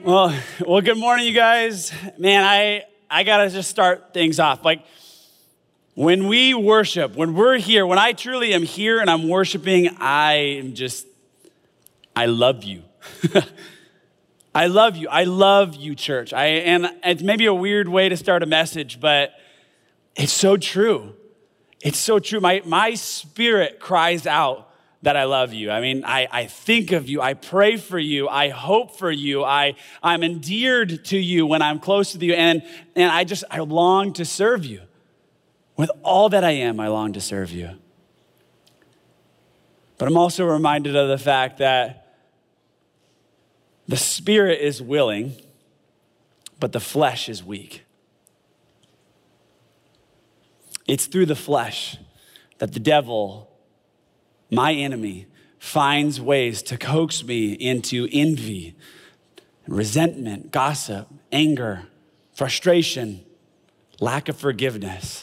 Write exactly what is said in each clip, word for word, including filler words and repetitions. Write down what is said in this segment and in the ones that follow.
Well, well, good morning, you guys. Man, I I gotta just start things off. Like when we worship, when we're here, when I truly am here and I'm worshiping, I am just, I love you. I love you. I love you, church. I and it's maybe a weird way to start a message, but it's so true. It's so true. My my spirit cries out that I love you. I mean, I, I think of you. I pray for you. I hope for you. I, I'm endeared to you when I'm close to you. And, and I just, I long to serve you. With all that I am, I long to serve you. But I'm also reminded of the fact that the spirit is willing, but the flesh is weak. It's through the flesh that the devil, my enemy, finds ways to coax me into envy, resentment, gossip, anger, frustration, lack of forgiveness.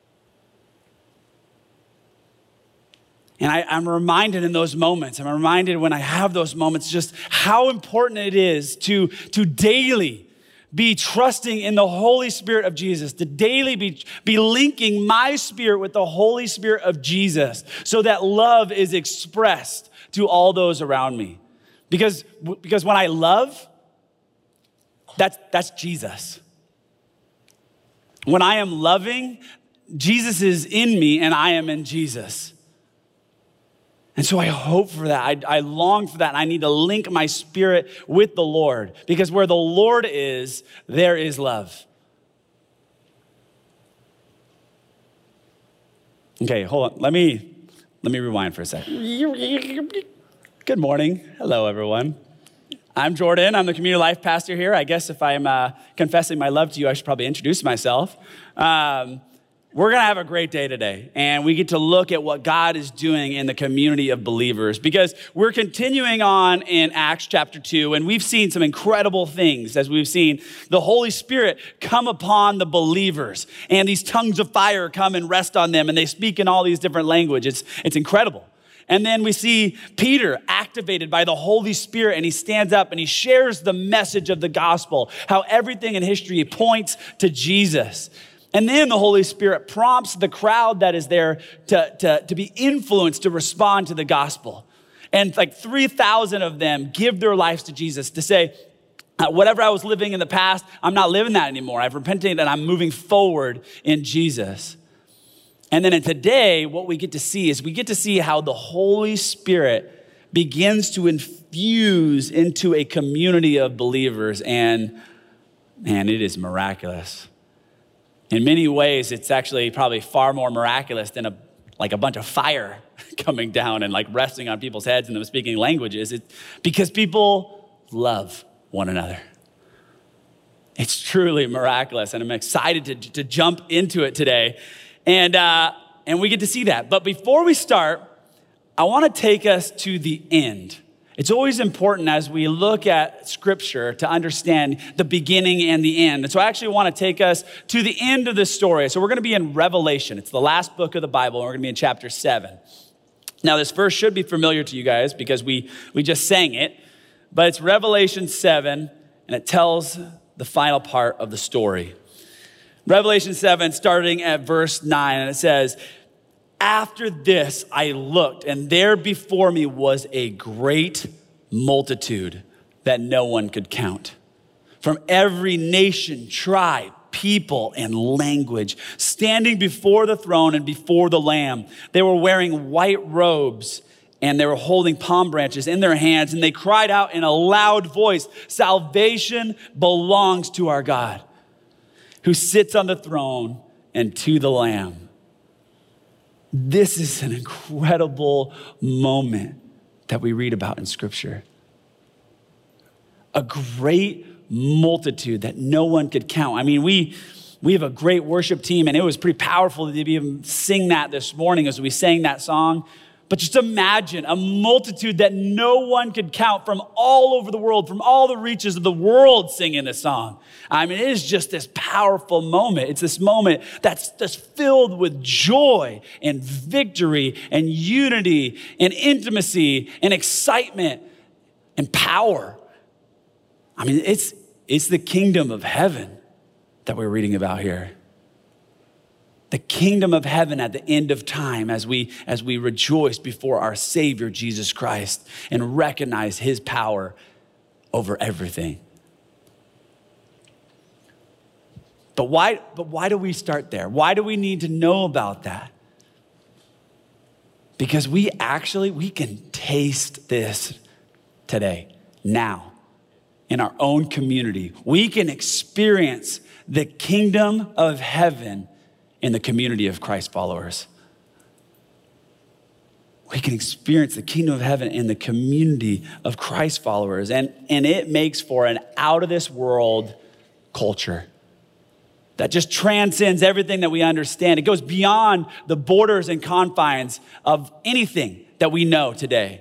And I, I'm reminded in those moments, I'm reminded when I have those moments, just how important it is to, to daily be trusting in the Holy Spirit of Jesus, to daily be, be linking my spirit with the Holy Spirit of Jesus so that love is expressed to all those around me. Because, because when I love, that's, that's Jesus. When I am loving, Jesus is in me and I am in Jesus. And so I hope for that. I, I long for that. And I need to link my spirit with the Lord, because where the Lord is, there is love. Okay, hold on. Let me, let me rewind for a second. Good morning. Hello, everyone. I'm Jordan. I'm the community life pastor here. I guess if I'm uh, confessing my love to you, I should probably introduce myself. Um, We're going to have a great day today, and we get to look at what God is doing in the community of believers, because we're continuing on in Acts chapter two, and we've seen some incredible things as we've seen the Holy Spirit come upon the believers, and these tongues of fire come and rest on them, and they speak in all these different languages. It's, it's incredible. And then we see Peter activated by the Holy Spirit, and he stands up and he shares the message of the gospel, how everything in history points to Jesus. And then the Holy Spirit prompts the crowd that is there to, to, to be influenced to respond to the gospel. And like three thousand of them give their lives to Jesus to say, whatever I was living in the past, I'm not living that anymore. I've repented and I'm moving forward in Jesus. And then today, what we get to see is we get to see how the Holy Spirit begins to infuse into a community of believers. And man, it is miraculous. In many ways, it's actually probably far more miraculous than a like a bunch of fire coming down and like resting on people's heads and them speaking languages. It's because people love one another. It's truly miraculous, and I'm excited to, to jump into it today, and uh, and we get to see that. But before we start, I want to take us to the end. It's always important as we look at Scripture to understand the beginning and the end. And so I actually want to take us to the end of this story. So we're going to be in Revelation. It's the last book of the Bible, and we're going to be in chapter seven. Now, this verse should be familiar to you guys because we, we just sang it, but it's Revelation seven, and it tells the final part of the story. Revelation seven, starting at verse nine, and it says, "After this, I looked, and there before me was a great multitude that no one could count, from every nation, tribe, people, and language, standing before the throne and before the Lamb. They were wearing white robes, and they were holding palm branches in their hands, and they cried out in a loud voice, 'Salvation belongs to our God, who sits on the throne, and to the Lamb.'" This is an incredible moment that we read about in Scripture. A great multitude that no one could count. I mean, we we have a great worship team, and it was pretty powerful to even sing that this morning as we sang that song. But just imagine a multitude that no one could count from all over the world, from all the reaches of the world singing this song. I mean, it is just this powerful moment. It's this moment that's just filled with joy and victory and unity and intimacy and excitement and power. I mean, it's, it's the kingdom of heaven that we're reading about here. The kingdom of heaven at the end of time as we, as we rejoice before our Savior, Jesus Christ, and recognize his power over everything. But why, but why do we start there? Why do we need to know about that? Because we actually, we can taste this today, now, in our own community. We can experience the kingdom of heaven in the community of Christ followers. We can experience the kingdom of heaven in the community of Christ followers. And, and it makes for an out of this world culture that just transcends everything that we understand. It goes beyond the borders and confines of anything that we know today.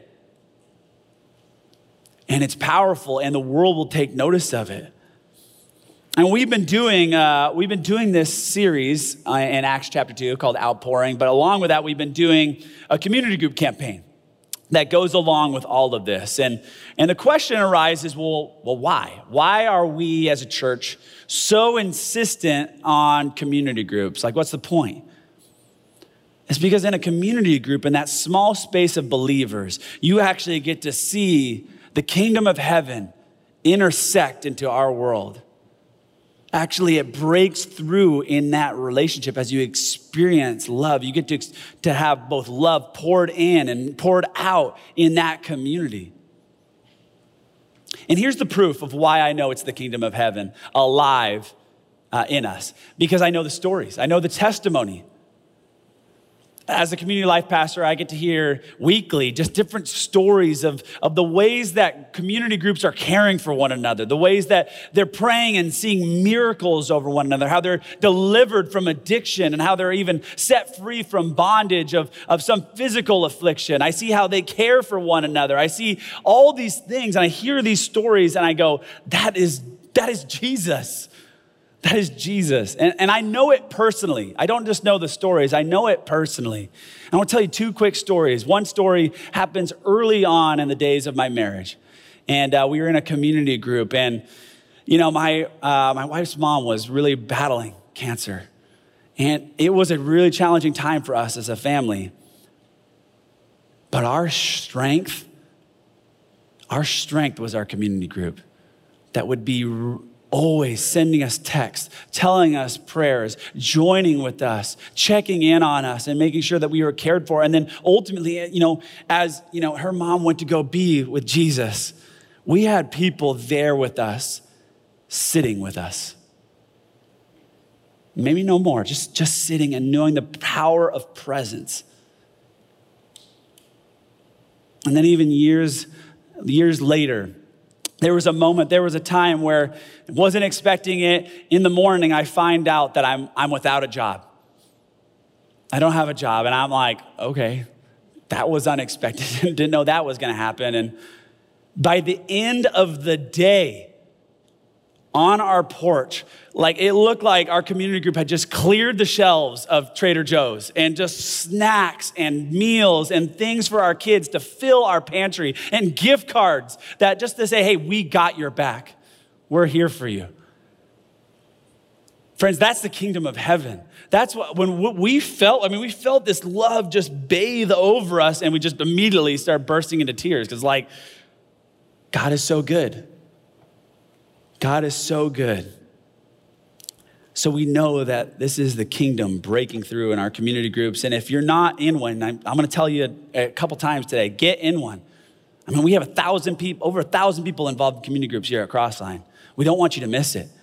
And it's powerful, and the world will take notice of it. And we've been doing uh, we've been doing this series uh, in Acts chapter two called Outpouring. But along with that, we've been doing a community group campaign that goes along with all of this. And, and the question arises, well, well, why? Why are we as a church so insistent on community groups? Like, what's the point? It's because in a community group, in that small space of believers, you actually get to see the kingdom of heaven intersect into our world. Actually, it breaks through in that relationship as you experience love. You get to, to have both love poured in and poured out in that community. And here's the proof of why I know it's the kingdom of heaven alive uh, in us. Because I know the stories. I know the testimony. As a community life pastor, I get to hear weekly just different stories of, of the ways that community groups are caring for one another, the ways that they're praying and seeing miracles over one another, how they're delivered from addiction and how they're even set free from bondage of, of some physical affliction. I see how they care for one another. I see all these things and I hear these stories and I go, that is, that is Jesus. That is Jesus. And, and I know it personally. I don't just know the stories. I know it personally. I want to tell you two quick stories. One story happens early on in the days of my marriage. And uh, we were in a community group. And, you know, my, uh, my wife's mom was really battling cancer. And it was a really challenging time for us as a family. But our strength, our strength was our community group that would be always sending us texts, telling us prayers, joining with us, checking in on us and making sure that we were cared for. And then ultimately, you know, as, you know, her mom went to go be with Jesus, we had people there with us, sitting with us. Maybe no more, just, just sitting and knowing the power of presence. And then even years, years later, there was a moment, there was a time where I wasn't expecting it. In the morning, I find out that I'm, I'm without a job. I don't have a job. And I'm like, okay, that was unexpected. Didn't know that was going to happen. And by the end of the day, on our porch, like it looked like our community group had just cleared the shelves of Trader Joe's and just snacks and meals and things for our kids to fill our pantry and gift cards that just to say, hey, we got your back. We're here for you. Friends, that's the kingdom of heaven. That's what, when we felt, I mean, we felt this love just bathe over us and we just immediately start bursting into tears because like, God is so good. God is so good. So we know that this is the kingdom breaking through in our community groups. And if you're not in one, I'm, I'm going to tell you a, a couple times today, get in one. I mean, we have a thousand people, over a thousand people involved in community groups here at Crossline. We don't want you to miss it.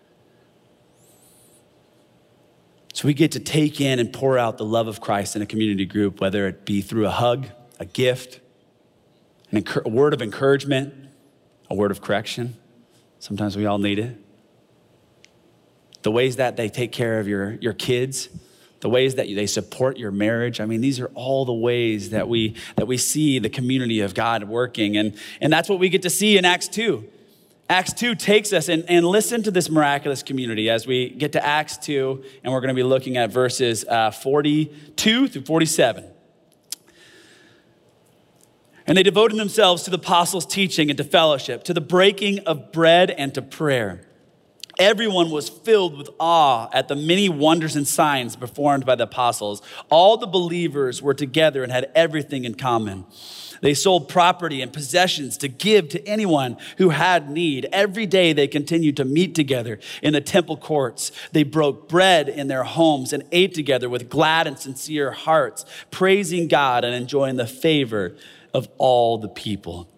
So we get to take in and pour out the love of Christ in a community group, whether it be through a hug, a gift, an enc- a word of encouragement, a word of correction. Sometimes we all need it. The ways that they take care of your, your kids, the ways that they support your marriage. I mean, these are all the ways that we that we see the community of God working. And, and that's what we get to see in Acts two. Acts two takes us and, and listen to this miraculous community as we get to Acts two, and we're going to be looking at verses uh, forty-two through forty-seven. And they devoted themselves to the apostles' teaching and to fellowship, to the breaking of bread and to prayer. Everyone was filled with awe at the many wonders and signs performed by the apostles. All the believers were together and had everything in common. They sold property and possessions to give to anyone who had need. Every day they continued to meet together in the temple courts. They broke bread in their homes and ate together with glad and sincere hearts, praising God and enjoying the favor of all the people.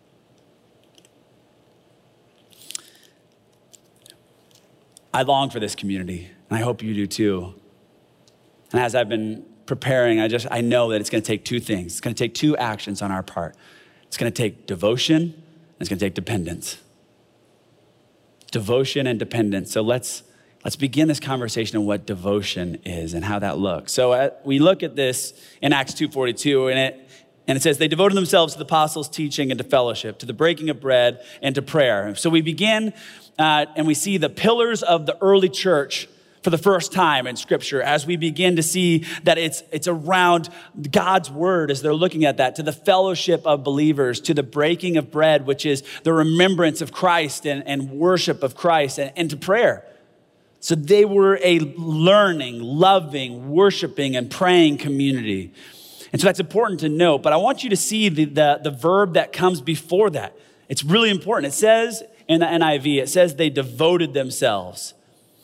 I long for this community, and I hope you do too. And as I've been preparing, I just I know that it's going to take two things. It's going to take two actions on our part. It's going to take devotion, and it's going to take dependence. Devotion and dependence. So let's let's begin this conversation on what devotion is and how that looks. So uh, we look at this in Acts two forty-two, and it And it says, they devoted themselves to the apostles' teaching and to fellowship, to the breaking of bread and to prayer. So we begin uh, and we see the pillars of the early church for the first time in Scripture as we begin to see that it's, it's around God's word as they're looking at that, to the fellowship of believers, to the breaking of bread, which is the remembrance of Christ and, and worship of Christ, and, and to prayer. So they were a learning, loving, worshiping, and praying community. And so that's important to note, but I want you to see the, the, the verb that comes before that. It's really important. It says in the N I V, it says they devoted themselves.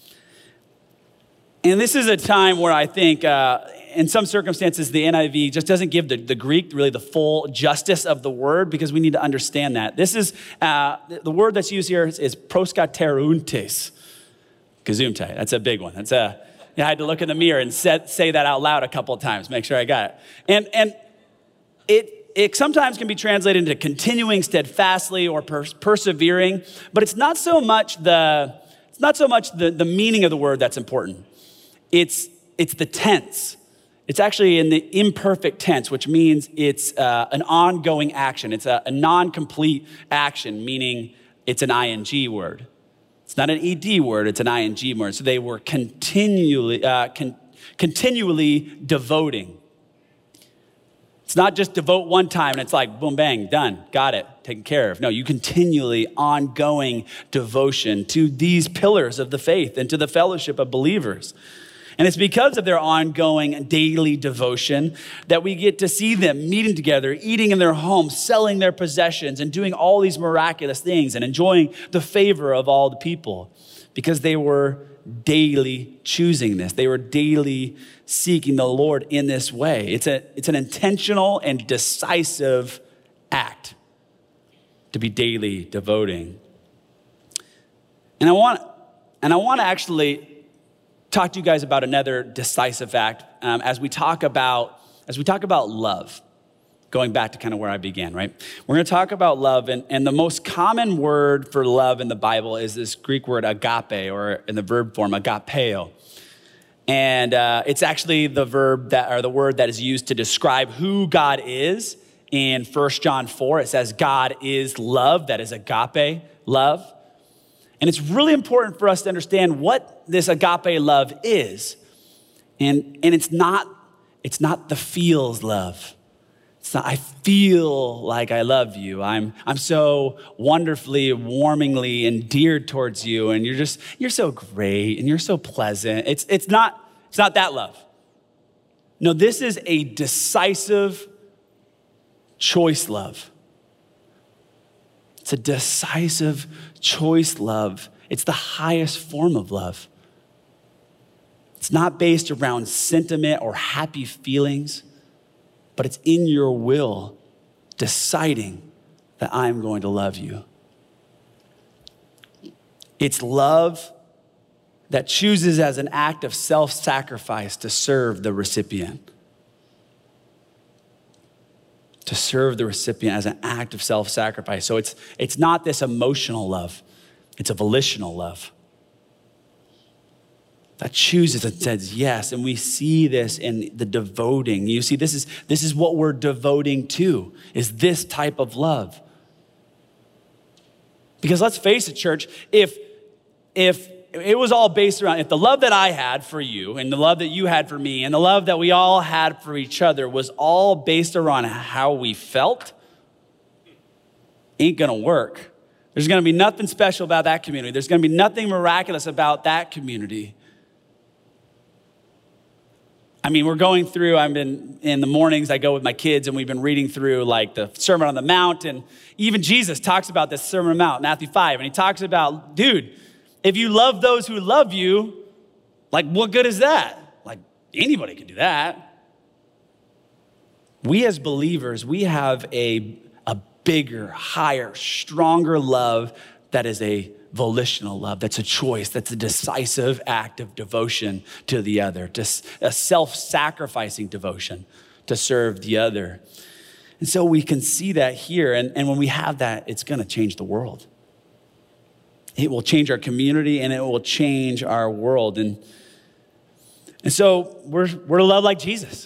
And this is a time where I think, uh, in some circumstances, the N I V just doesn't give the, the Greek really the full justice of the word, because we need to understand that. This is, uh, the word that's used here is, is proskaterountes. Gesundheit. That's a big one. That's a... I had to look in the mirror and set, say that out loud a couple of times, make sure I got it. And, and it, it sometimes can be translated into continuing steadfastly or per, persevering, but it's not so much the it's not so much the, the meaning of the word that's important. It's, it's the tense. It's actually in the imperfect tense, which means it's uh, an ongoing action. It's a, a non-complete action, meaning it's an I N G word. It's not an E D word, it's an I N G word. So they were continually, uh, con- continually devoting. It's not just devote one time and it's like, boom, bang, done, got it, taken care of. No, you continually ongoing devotion to these pillars of the faith and to the fellowship of believers. And it's because of their ongoing daily devotion that we get to see them meeting together, eating in their homes, selling their possessions, and doing all these miraculous things and enjoying the favor of all the people, because they were daily choosing this. They were daily seeking the Lord in this way. It's a, it's an intentional and decisive act to be daily devoting. And I want, and I want to actually talk to you guys about another decisive act um, as we talk about as we talk about love. Going back to kind of where I began, right? We're going to talk about love, and, and the most common word for love in the Bible is this Greek word agape, or in the verb form agapeo. And uh, it's actually the verb that, or the word that is used to describe who God is. In First John four, it says God is love. That is agape love. And it's really important for us to understand what this agape love is. And, and it's not, it's not the feels love. It's not, I feel like I love you. I'm, I'm so wonderfully, warmingly endeared towards you. And you're just, you're so great and you're so pleasant. It's, it's not, it's not that love. No, this is a decisive choice love. It's a decisive choice love. It's the highest form of love. It's not based around sentiment or happy feelings, but it's in your will deciding that I'm going to love you. It's love that chooses as an act of self-sacrifice to serve the recipient. To serve the recipient as an act of self-sacrifice. So it's, it's not this emotional love. It's a volitional love that chooses and says yes. And we see this in the devoting. You see, this is, this is what we're devoting to, is this type of love. Because let's face it, church, if, if it was all based around, if the love that I had for you and the love that you had for me and the love that we all had for each other was all based around how we felt ain't gonna work. There's gonna be nothing special about that community. There's gonna be nothing miraculous about that community. I mean, we're going through, I've been, in the mornings, I go with my kids and we've been reading through like the Sermon on the Mount, and even Jesus talks about this Sermon on the Mount, Matthew five, and he talks about, dude, if you love those who love you, like what good is that? Like anybody can do that. We as believers, we have a, a bigger, higher, stronger love that is a volitional love. That's a choice. That's a decisive act of devotion to the other, just a self-sacrificing devotion to serve the other. And so we can see that here. And, and when we have that, it's going to change the world. It will change our community and it will change our world. And, and so we're, we're to love like Jesus.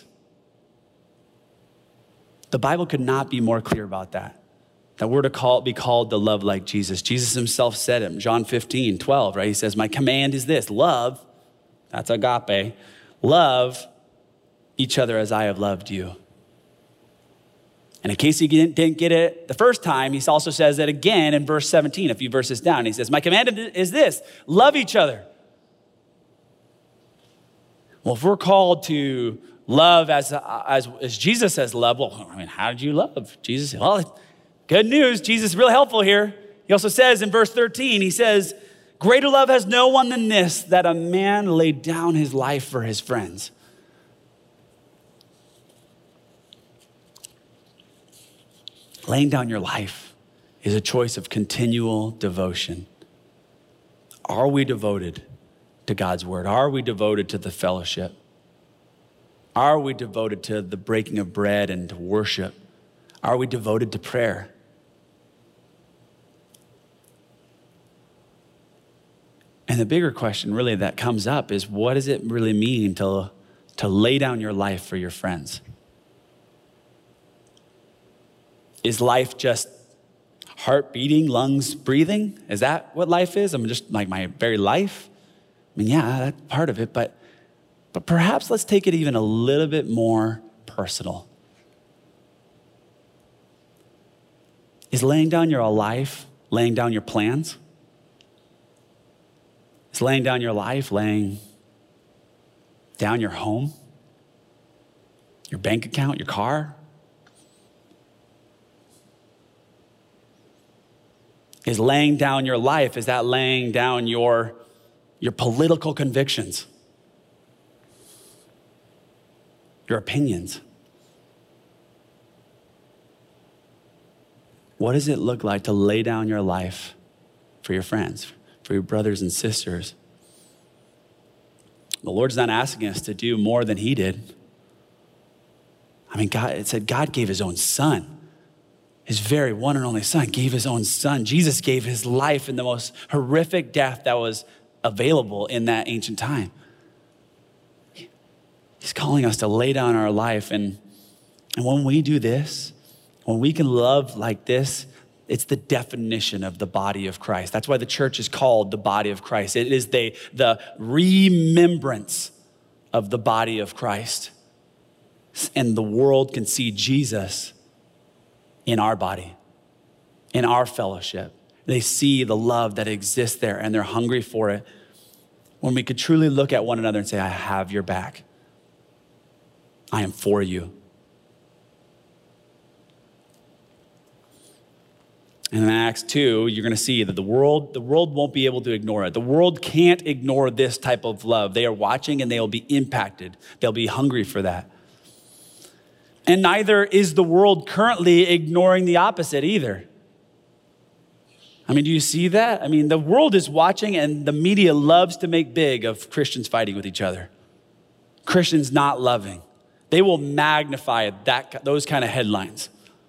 The Bible could not be more clear about that. That we're to call, be called to love like Jesus. Jesus himself said it in John fifteen, twelve, right? He says, my command is this, love, that's agape, love each other as I have loved you. And in case you didn't, didn't get it the first time, he also says it again in verse seventeen, a few verses down. He says, my command is this, love each other. Well, if we're called to love as, as, as Jesus says love, well, I mean, how did you love? Jesus said, well, good news, Jesus is real helpful here. He also says in verse thirteen, he says, greater love has no one than this, that a man laid down his life for his friends. Laying down your life is a choice of continual devotion. Are we devoted to God's word? Are we devoted to the fellowship? Are we devoted to the breaking of bread and to worship? Are we devoted to prayer? And the bigger question really that comes up is, what does it really mean to, to lay down your life for your friends? Is life just heart beating, lungs breathing? Is that what life is? I mean, just like my very life? I mean, yeah, that's part of it, but, but perhaps let's take it even a little bit more personal. Is laying down your life, laying down your plans? Is laying down your life, laying down your home, your bank account, your car? Is laying down your life, is that laying down your, your political convictions, your opinions? What does it look like to lay down your life for your friends, for your brothers and sisters? The Lord's not asking us to do more than he did. I mean, God, it said God gave his own son. His very one and only son gave his own son. Jesus gave his life in the most horrific death that was available in that ancient time. He's calling us to lay down our life. And, and when we do this, when we can love like this, it's the definition of the body of Christ. That's why the church is called the body of Christ. It is the, the remembrance of the body of Christ. And the world can see Jesus in our body, in our fellowship. They see the love that exists there and they're hungry for it. When we could truly look at one another and say, I have your back. I am for you. And in Acts two, you're gonna see that the world, the world won't be able to ignore it. The world can't ignore this type of love. They are watching and they'll be impacted. They'll be hungry for that. And neither is the world currently ignoring the opposite either. I mean, do you see that? I mean, the world is watching and the media loves to make big of Christians fighting with each other. Christians not loving. They will magnify that, those kind of headlines.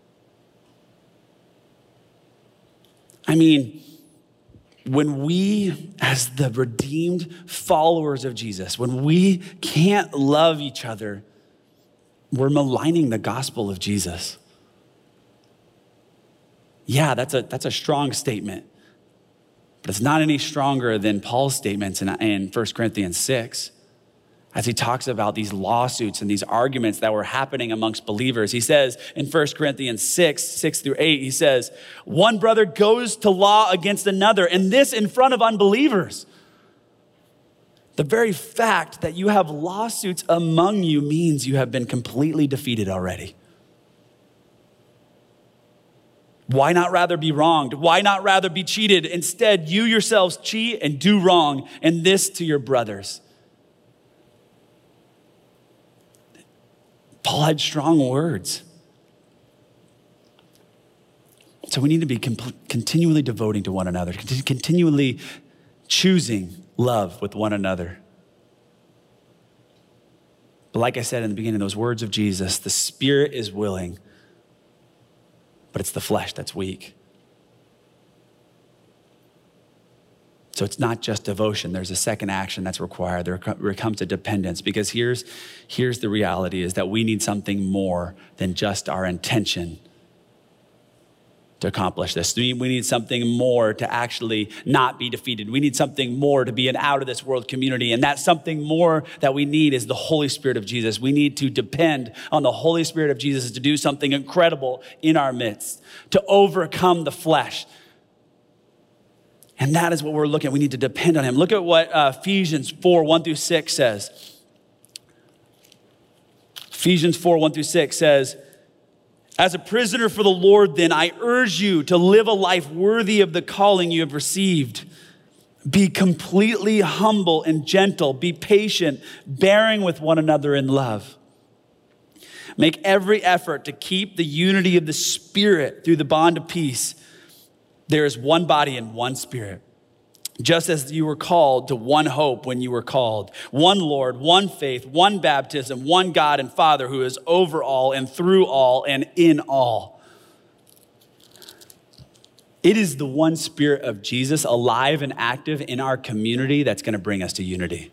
I mean, when we, as the redeemed followers of Jesus, when we can't love each other, we're maligning the gospel of Jesus. Yeah, that's a, that's a strong statement, but it's not any stronger than Paul's statements in, in First Corinthians six. as he talks about these lawsuits and these arguments that were happening amongst believers. He says in First Corinthians six, six through eight, he says, one brother goes to law against another, and this in front of unbelievers. The very fact that you have lawsuits among you means you have been completely defeated already. Why not rather be wronged? Why not rather be cheated? Instead, you yourselves cheat and do wrong, and this to your brothers. Paul had strong words. So we need to be comp- continually devoting to one another, continually choosing love with one another. But like I said in the beginning, those words of Jesus, the spirit is willing, but it's the flesh that's weak. So it's not just devotion. There's a second action that's required. There comes a dependence, because here's, here's the reality is that we need something more than just our intention to accomplish this. We need something more to actually not be defeated. We need something more to be an out of this world community. And that something more that we need is the Holy Spirit of Jesus. We need to depend on the Holy Spirit of Jesus to do something incredible in our midst, to overcome the flesh. And that is what we're looking at. We need to depend on him. Look at what uh, Ephesians four, one through six says. Ephesians four, one through six says, as a prisoner for the Lord, then, I urge you to live a life worthy of the calling you have received. Be completely humble and gentle. Be patient, bearing with one another in love. Make every effort to keep the unity of the Spirit through the bond of peace. There is one body and one Spirit, just as you were called to one hope when you were called. One Lord, one faith, one baptism, one God and Father who is over all and through all and in all. It is the one Spirit of Jesus alive and active in our community that's going to bring us to unity.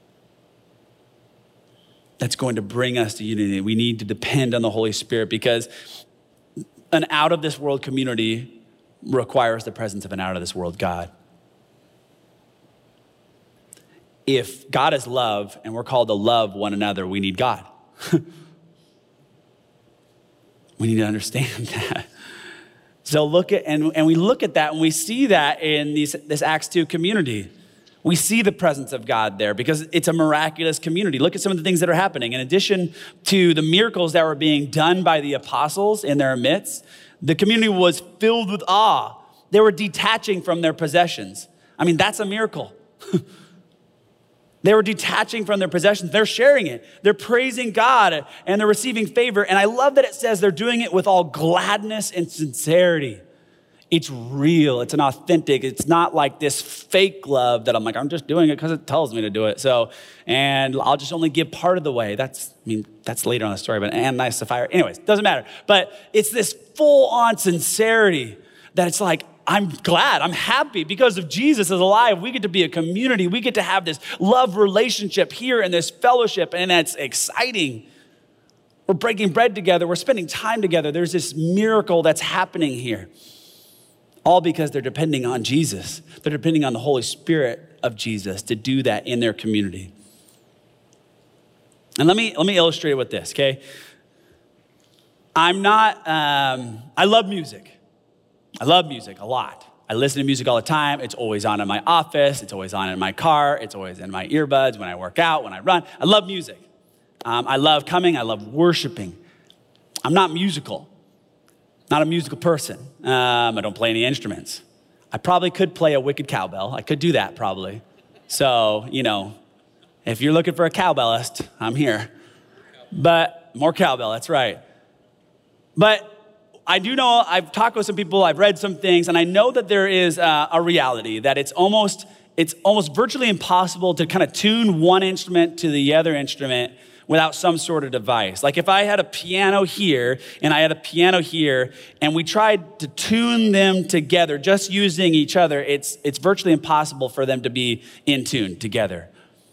That's going to bring us to unity. We need to depend on the Holy Spirit, because an out of this world community requires the presence of an out of this world God. If God is love and we're called to love one another, we need God. We need to understand that. So look at, and, and we look at that and we see that in these, this Acts two community. We see the presence of God there because it's a miraculous community. Look at some of the things that are happening. In addition to the miracles that were being done by the apostles in their midst, the community was filled with awe. They were detaching from their possessions. I mean, that's a miracle. They were detaching from their possessions. They're sharing it. They're praising God and they're receiving favor. And I love that it says they're doing it with all gladness and sincerity. It's real. It's an authentic. It's not like this fake love that I'm like, I'm just doing it because it tells me to do it. So, and I'll just only give part of the way. That's, I mean, that's later on the story, but and nice Sapphira. Anyways, doesn't matter. But it's this full on sincerity that it's like, I'm glad, I'm happy because of Jesus is alive. We get to be a community. We get to have this love relationship here and this fellowship, and it's exciting. We're breaking bread together. We're spending time together. There's this miracle that's happening here. All because they're depending on Jesus. They're depending on the Holy Spirit of Jesus to do that in their community. And let me, let me illustrate it with this, okay? I'm not, um, I love music. I love music a lot. I listen to music all the time. It's always on in my office. It's always on in my car. It's always in my earbuds when I work out, when I run. I love music. Um, I love coming. I love worshiping. I'm not musical. Not a musical person. Um, I don't play any instruments. I probably could play a wicked cowbell. I could do that probably. So, you know, if you're looking for a cowbellist, I'm here. But more cowbell, that's right. But I do know, I've talked with some people, I've read some things, and I know that there is a, a reality that it's almost, it's almost virtually impossible to kind of tune one instrument to the other instrument without some sort of device. Like if I had a piano here and I had a piano here and we tried to tune them together just using each other, it's, it's virtually impossible for them to be in tune together.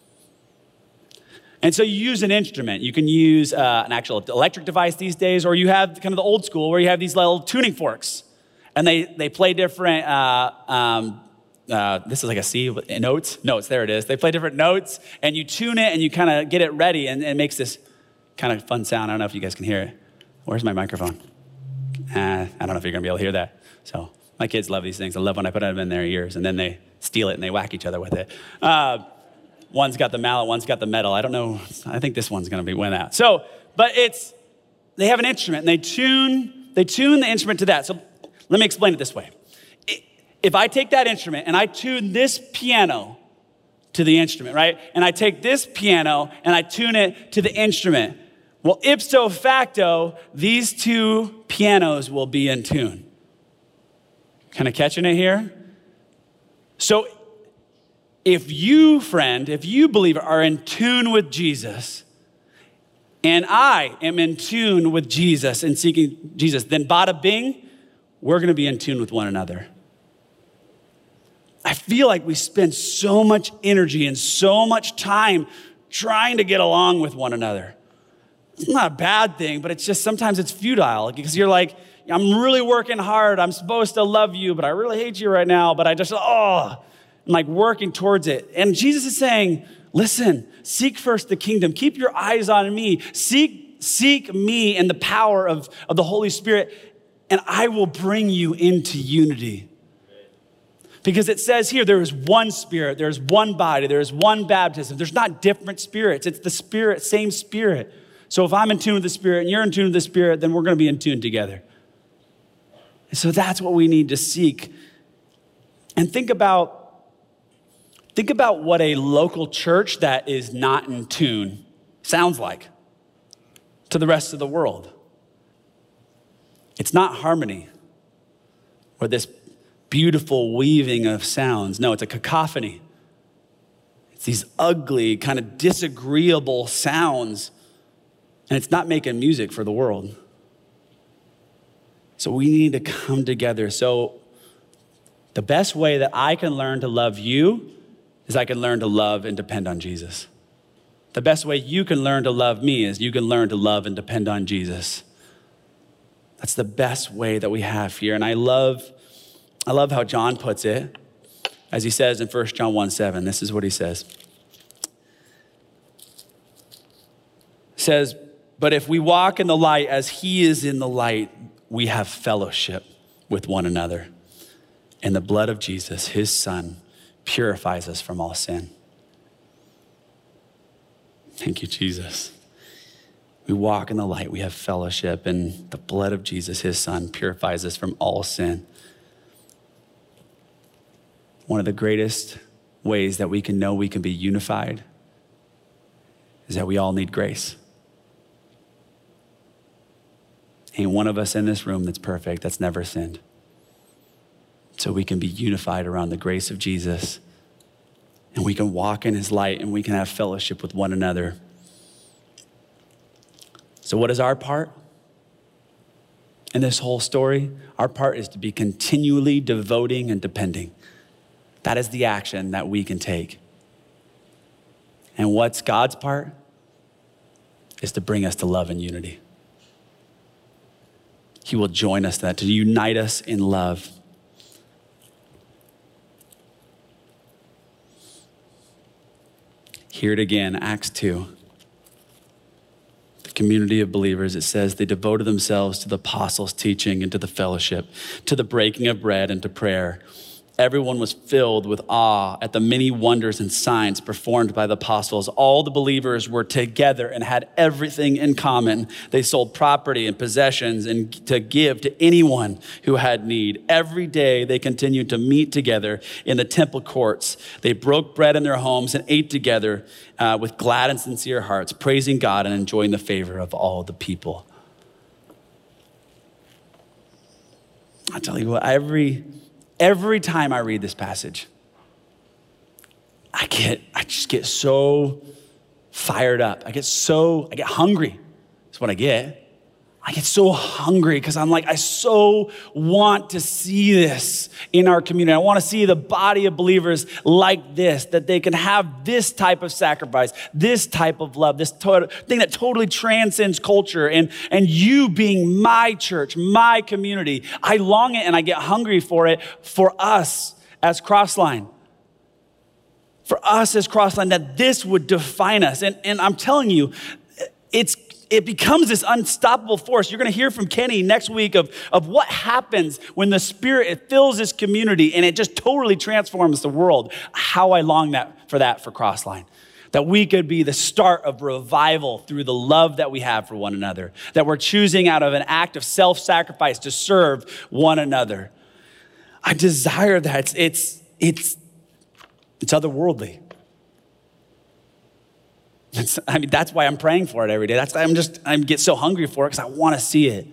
And so you use an instrument. You can use uh, an actual electric device these days, or you have kind of the old school where you have these little tuning forks and they, they play different uh, um, uh, this is like a C, notes, notes, there it is. They play different notes, and you tune it, and you kind of get it ready, and it makes this kind of fun sound. I don't know if you guys can hear it. Where's my microphone? Uh, I don't know if you're going to be able to hear that. So my kids love these things. I love when I put them in their ears, and then they steal it, and they whack each other with it. Uh, one's got the mallet, one's got the metal. I don't know. I think this one's going to be win out. So, but it's, they have an instrument, and they tune, they tune the instrument to that. So let me explain it this way. If I take that instrument and I tune this piano to the instrument, right? And I take this piano and I tune it to the instrument. Well, ipso facto, these two pianos will be in tune. Kind of catching it here? So if you, friend, if you believer are in tune with Jesus, and I am in tune with Jesus and seeking Jesus, then bada bing, we're going to be in tune with one another. I feel like we spend so much energy and so much time trying to get along with one another. It's not a bad thing, but it's just sometimes it's futile because you're like, I'm really working hard. I'm supposed to love you, but I really hate you right now. But I just, oh, I'm like working towards it. And Jesus is saying, listen, seek first the kingdom. Keep your eyes on me. Seek, seek me and the power of, of the Holy Spirit, and I will bring you into unity. Because it says here, there is one spirit, there is one body, there is one baptism. There's not different spirits. It's the spirit, same spirit. So if I'm in tune with the spirit and you're in tune with the spirit, then we're going to be in tune together. And so that's what we need to seek. And think about, think about what a local church that is not in tune sounds like to the rest of the world. It's not harmony or this beautiful weaving of sounds. No, it's a cacophony. It's these ugly, kind of disagreeable sounds. And it's not making music for the world. So we need to come together. So the best way that I can learn to love you is I can learn to love and depend on Jesus. The best way you can learn to love me is you can learn to love and depend on Jesus. That's the best way that we have here. And I love I love how John puts it, as he says in First John one seven. This is what he says. He says, but if we walk in the light as he is in the light, we have fellowship with one another. And the blood of Jesus, his son, purifies us from all sin. Thank you, Jesus. We walk in the light, we have fellowship, and the blood of Jesus, his son, purifies us from all sin. One of the greatest ways that we can know we can be unified is that we all need grace. Ain't one of us in this room that's perfect, that's never sinned. So we can be unified around the grace of Jesus, and we can walk in his light, and we can have fellowship with one another. So what is our part in this whole story? Our part is to be continually devoting and depending. That is the action that we can take. And what's God's part? Is to bring us to love and unity. He will join us in that, to unite us in love. Hear it again, Acts two. The community of believers, it says, they devoted themselves to the apostles' teaching and to the fellowship, to the breaking of bread and to prayer. Everyone was filled with awe at the many wonders and signs performed by the apostles. All the believers were together and had everything in common. They sold property and possessions and to give to anyone who had need. Every day they continued to meet together in the temple courts. They broke bread in their homes and ate together uh, with glad and sincere hearts, praising God and enjoying the favor of all the people. I tell you what, every... Every time I read this passage, I get, I just get so fired up. I get so, I get hungry. That's what I get. I get so hungry because I'm like, I so want to see this in our community. I want to see the body of believers like this, that they can have this type of sacrifice, this type of love, this to- thing that totally transcends culture. And, and you being my church, my community, I long it and I get hungry for it for us as Crossline. For us as Crossline, that this would define us. And, and I'm telling you, it's it becomes this unstoppable force. You're gonna hear from Kenny next week of, of what happens when the Spirit it fills this community and it just totally transforms the world. How I long that for that for Crossline. That we could be the start of revival through the love that we have for one another. That we're choosing out of an act of self-sacrifice to serve one another. I desire that. It's, it's, it's, it's otherworldly. It's, I mean, that's why I'm praying for it every day. That's why I'm just, I get so hungry for it because I want to see it.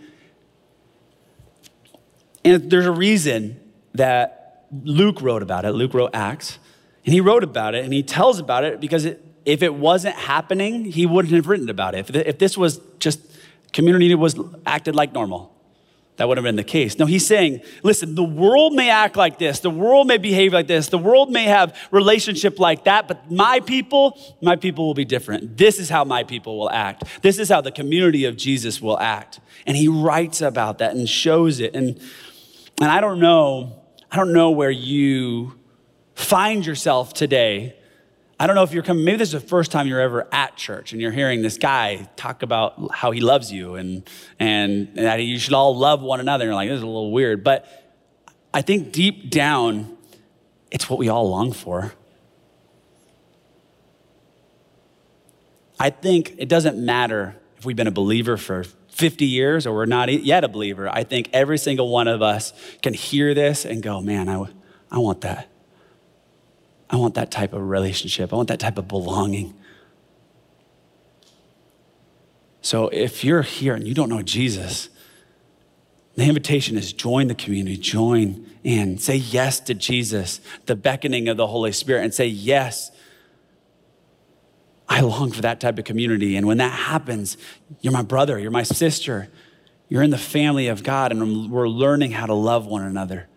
And there's a reason that Luke wrote about it. Luke wrote Acts. And he wrote about it and he tells about it because it, if it wasn't happening, he wouldn't have written about it. If, if this was just community was acted like normal, that would have been the case. No, he's saying, listen, the world may act like this. The world may behave like this. The world may have relationship like that, but my people, my people will be different. This is how my people will act. This is how the community of Jesus will act. And he writes about that and shows it. And, and I don't know, I don't know where you find yourself today. I don't know if you're coming, maybe this is the first time you're ever at church and you're hearing this guy talk about how he loves you and, and, and that you should all love one another. And you're like, this is a little weird. But I think deep down, it's what we all long for. I think it doesn't matter if we've been a believer for fifty years or we're not yet a believer. I think every single one of us can hear this and go, man, I, I want that. I want that type of relationship. I want that type of belonging. So if you're here and you don't know Jesus, the invitation is join the community, join in, say yes to Jesus, the beckoning of the Holy Spirit, and say, yes, I long for that type of community. And when that happens, you're my brother, you're my sister, you're in the family of God, and we're learning how to love one another.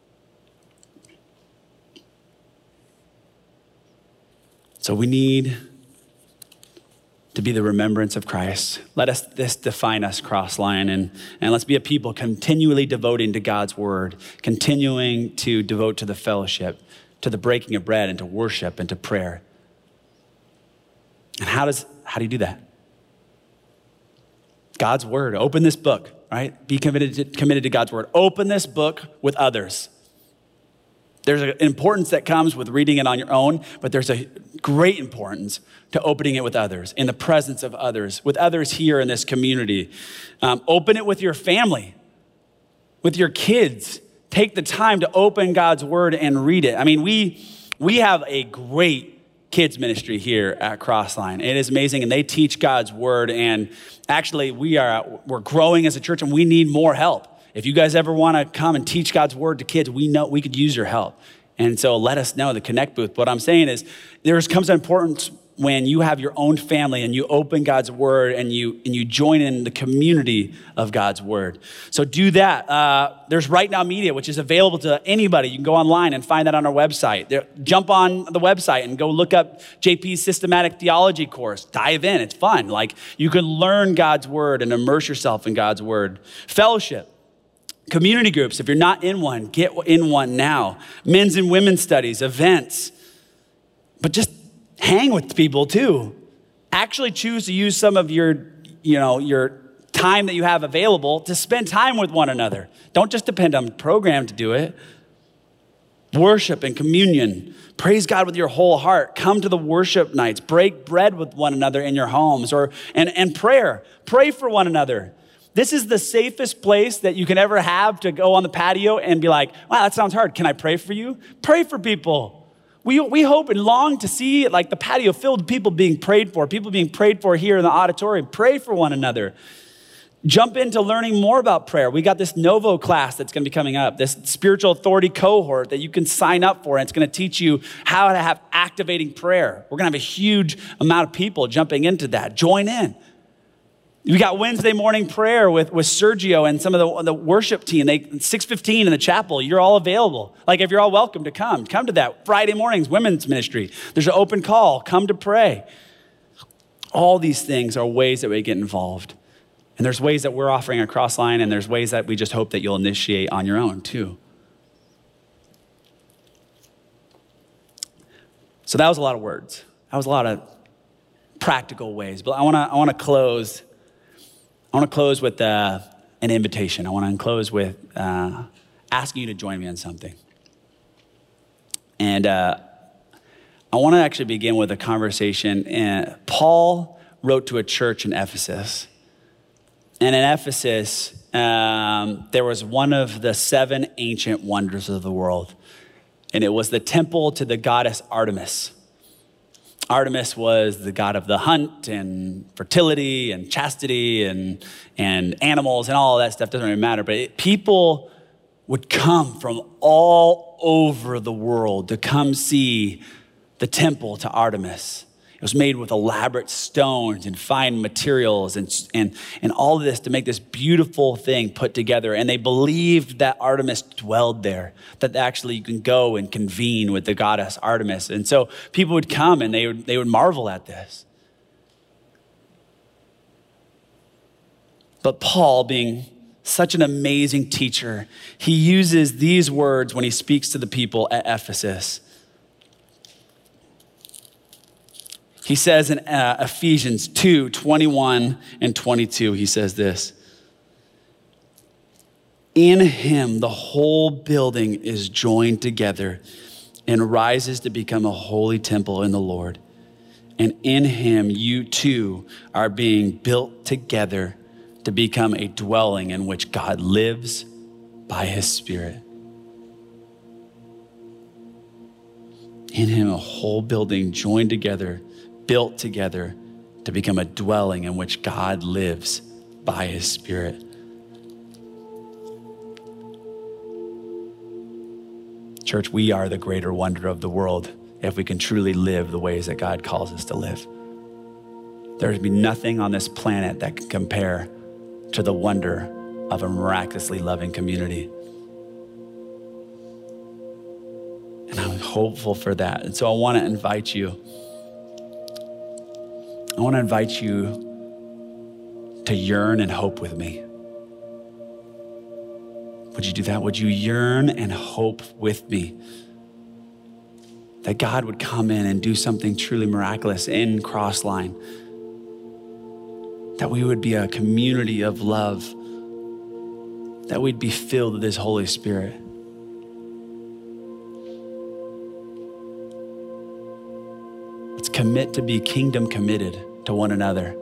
So we need to be the remembrance of Christ. Let us this define us, Crossline, and, and let's be a people continually devoting to God's word, continuing to devote to the fellowship, to the breaking of bread, and to worship, and to prayer. And how does how do you do that? God's word. Open this book, right? Be committed to, committed to God's word. Open this book with others. There's an importance that comes with reading it on your own, but there's a great importance to opening it with others, in the presence of others, with others here in this community. Um, open it with your family, with your kids. Take the time to open God's word and read it. I mean, we we have a great kids ministry here at Crossline. It is amazing, and they teach God's word. And actually, we are we're growing as a church, and we need more help. If you guys ever want to come and teach God's word to kids, we know we could use your help. And so let us know, the Connect booth. What I'm saying is there comes an importance when you have your own family and you open God's word and you and you join in the community of God's word. So do that. Uh, there's Right Now Media, which is available to anybody. You can go online and find that on our website. There, jump on the website and go look up J P's systematic theology course. Dive in. It's fun. Like, you can learn God's word and immerse yourself in God's word. Fellowship. Community groups, if you're not in one, get in one now. Men's and women's studies, events. But just hang with people too. Actually choose to use some of your, you know, your time that you have available to spend time with one another. Don't just depend on the program to do it. Worship and communion. Praise God with your whole heart. Come to the worship nights. Break bread with one another in your homes, or and, and prayer. Pray for one another. This is the safest place that you can ever have to go on the patio and be like, wow, that sounds hard. Can I pray for you? Pray for people. We, we hope and long to see like the patio filled with people being prayed for, people being prayed for here in the auditorium. Pray for one another. Jump into learning more about prayer. We got this Novo class that's going to be coming up, this spiritual authority cohort that you can sign up for, and it's going to teach you how to have activating prayer. We're going to have a huge amount of people jumping into that. Join in. We got Wednesday morning prayer with, with Sergio and some of the, the worship team. They six fifteen in the chapel. You're all available. Like, if you're all welcome to come, come to that. Friday mornings, women's ministry. There's an open call. Come to pray. All these things are ways that we get involved. And there's ways that we're offering a Crossline, and there's ways that we just hope that you'll initiate on your own too. So that was a lot of words. That was a lot of practical ways. But I want to I want to close. I want to close with uh, an invitation. I want to close with uh, asking you to join me in something. And uh, I want to actually begin with a conversation. And Paul wrote to a church in Ephesus. And in Ephesus, um, there was one of the seven ancient wonders of the world. And it was the temple to the goddess Artemis. Artemis was the god of the hunt and fertility and chastity and, and animals and all of that stuff. Doesn't really matter. But it, people would come from all over the world to come see the temple to Artemis. It was made with elaborate stones and fine materials and, and, and all of this to make this beautiful thing put together. And they believed that Artemis dwelled there, that actually you can go and convene with the goddess Artemis. And so people would come and they would, they would marvel at this. But Paul, being such an amazing teacher, he uses these words when he speaks to the people at Ephesus. He says in uh, Ephesians two, twenty-one and twenty-two, he says this. In him, the whole building is joined together and rises to become a holy temple in the Lord. And in him, you too are being built together to become a dwelling in which God lives by his Spirit. In him, a whole building joined together, built together to become a dwelling in which God lives by his Spirit. Church, we are the greater wonder of the world if we can truly live the ways that God calls us to live. There's be nothing on this planet that can compare to the wonder of a miraculously loving community. And I'm hopeful for that. And so I want to invite you I want to invite you to yearn and hope with me. Would you do that? Would you yearn and hope with me that God would come in and do something truly miraculous in Crossline? That we would be a community of love, that we'd be filled with his Holy Spirit. Let's commit to be kingdom committed to one another.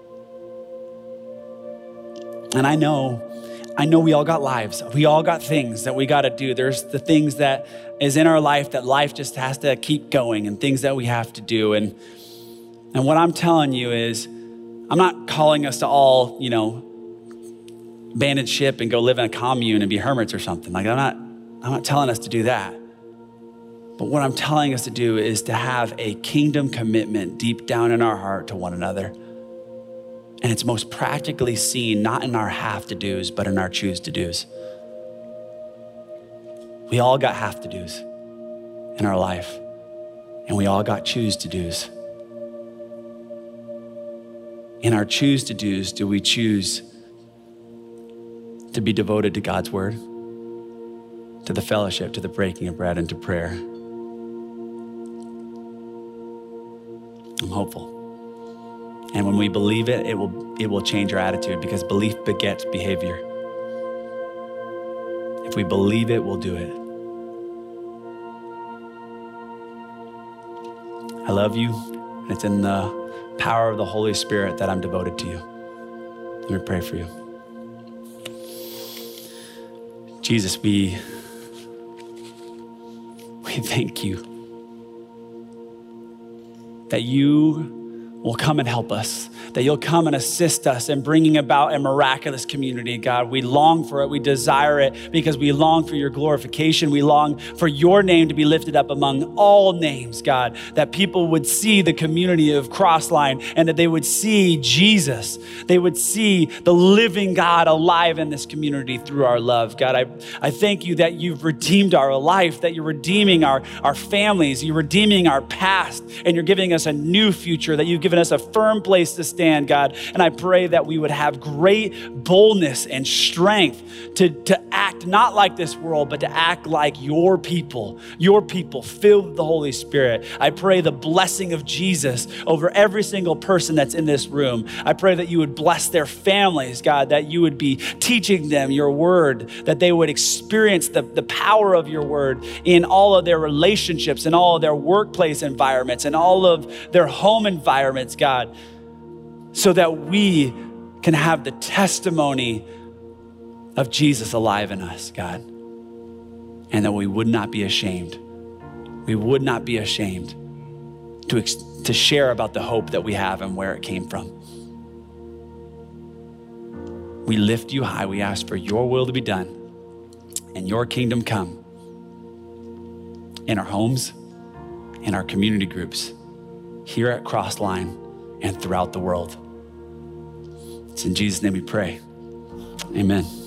And I know, I know we all got lives. We all got things that we got to do. There's the things that is in our life that life just has to keep going and things that we have to do. And, and what I'm telling you is, I'm not calling us to all, you know, abandon ship and go live in a commune and be hermits or something. Like I'm not, I'm not telling us to do that. But what I'm telling us to do is to have a kingdom commitment deep down in our heart to one another. And it's most practically seen not in our have to do's, but in our choose to do's. We all got have to do's in our life, and we all got choose to do's. In our choose to do's, do we choose to be devoted to God's word, to the fellowship, to the breaking of bread, and to prayer? I'm hopeful. And when we believe it, it will, it will change our attitude, because belief begets behavior. If we believe it, we'll do it. I love you, and it's in the power of the Holy Spirit that I'm devoted to you. Let me pray for you. Jesus, we, we thank you that you will come and help us, that you'll come and assist us in bringing about a miraculous community, God. We long for it. We desire it because we long for your glorification. We long for your name to be lifted up among all names, God, that people would see the community of Crossline and that they would see Jesus. They would see the living God alive in this community through our love. God, I, I thank you that you've redeemed our life, that you're redeeming our, our families, you're redeeming our past, and you're giving us a new future, that you've given given us a firm place to stand, God. And I pray that we would have great boldness and strength to, to act not like this world, but to act like your people, your people filled with the Holy Spirit. I pray the blessing of Jesus over every single person that's in this room. I pray that you would bless their families, God, that you would be teaching them your word, that they would experience the, the power of your word in all of their relationships, in all of their workplace environments, in all of their home environments, God, so that we can have the testimony of Jesus alive in us, God, and that we would not be ashamed. We would not be ashamed to, ex- to share about the hope that we have and where it came from. We lift you high. We ask for your will to be done and your kingdom come in our homes, in our community groups, here at Crossline and throughout the world. It's in Jesus' name we pray. Amen.